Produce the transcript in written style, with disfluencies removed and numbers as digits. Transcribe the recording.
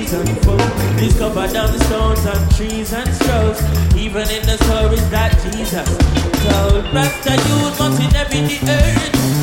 beautiful. Discovered on the stones and trees and shrubs, even in the stories that Jesus told. Rasta youth must inhabit the earth.